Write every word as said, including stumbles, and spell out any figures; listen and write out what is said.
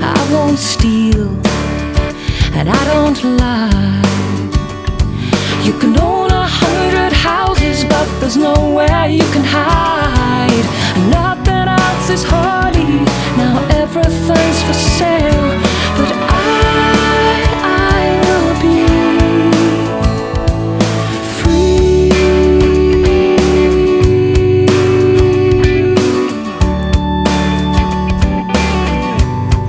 I won't steal, and I don't lie. You can only